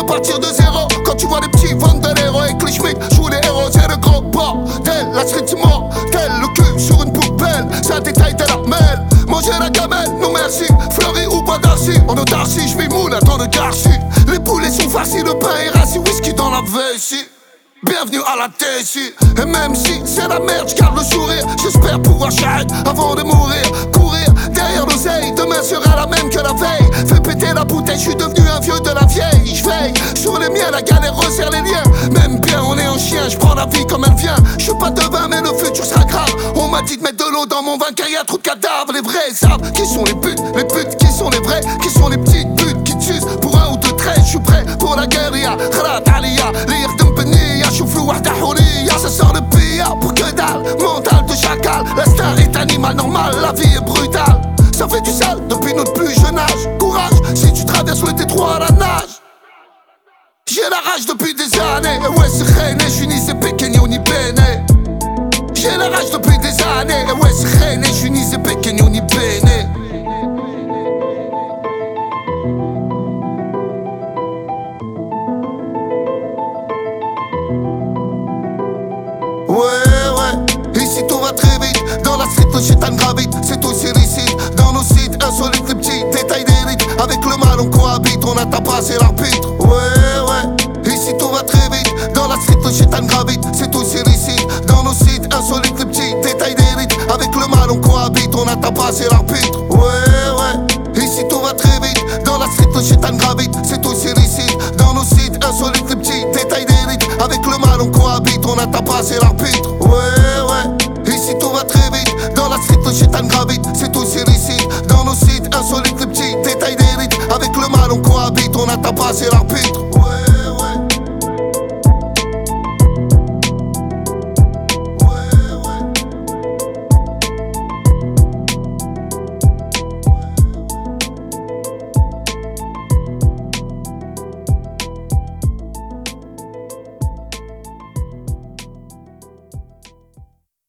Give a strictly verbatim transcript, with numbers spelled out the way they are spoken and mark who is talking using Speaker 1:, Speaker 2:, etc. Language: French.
Speaker 1: repartir de zéro. Quand tu vois les petits vendent de l'héros et que les schmitt jouent les héros, c'est le gros bordel. La street c'est mortel, le cul sur une poubelle, c'est un détail de la mêle. Manger la gamelle, non merci, Fleury ou bois d'arcy. En autarcie, j'vis moule à ton de garci. Les poulets sont farcis, le pain est rassis, whisky dans la vessie. Bienvenue à la Tessie. Et même si c'est la merde, j'garde le sourire. J'espère pouvoir shine avant de mourir. Courir derrière l'oseille, demain sera la même que la veille. Fais péter la bouteille, j'suis devenu un vieux de la vieille. J'veille sur les miens, la galère resserre les liens. Même bien, on est un chien, j'prends la vie comme elle vient. J'suis pas devin, mais le futur sera grave. On m'a dit de mettre de l'eau dans mon vin car y'a trop de cadavres. Les vrais savent qui sont les putes, les putes qui sont les vrais, qui sont les petites putes qui tuent pour un ou deux traits. J'suis prêt pour la guérilla, khalat aliya, lire d'mpenia. شوفوا وحدة حورية ça sort le pire pour que dalle. Mental de chacal, l'instinct est animal normal. La vie est brutale, ça fait du sale depuis notre plus jeune âge. Courage si tu traverses le détroit à la nage. J'ai la rage depuis des années. Ouais c'est rené, j'suis ni c'est pequeño ni bene. J'ai la rage depuis des années. Ouais c'est rené, j'suis ni c'est pequeño ni bene. Ouais, ouais, ici tout va très vite. Dans la street, le shaitan gravite. C'est aussi récit. Dans nos sites insolites, les petits détails d'élite. Avec le mal, on cohabite, on a tabassé l'arbitre. Ouais, ouais, ici tout va très vite. Dans la street, le shaitan gravite. C'est aussi récit. Dans nos sites insolites, les petits détails d'élite. Avec le mal, on cohabite, on a tabassé l'arbitre. Ouais, ouais, ici tout va très vite. Dans la street, le shaitan gravite. C'est aussi récit. Dans nos sites insolites, les petits détails d'élite. Avec le mal, on cohabite, on a tabassé l'arbitre. Ouais, ouais, ici tout va très vite. Dans la street, le shaitan gravite. C'est aussi récit. Dans nos sites insolites, les petits détails d'élite. Avec le mal, on cohabite, on a tabassé l'arbitre.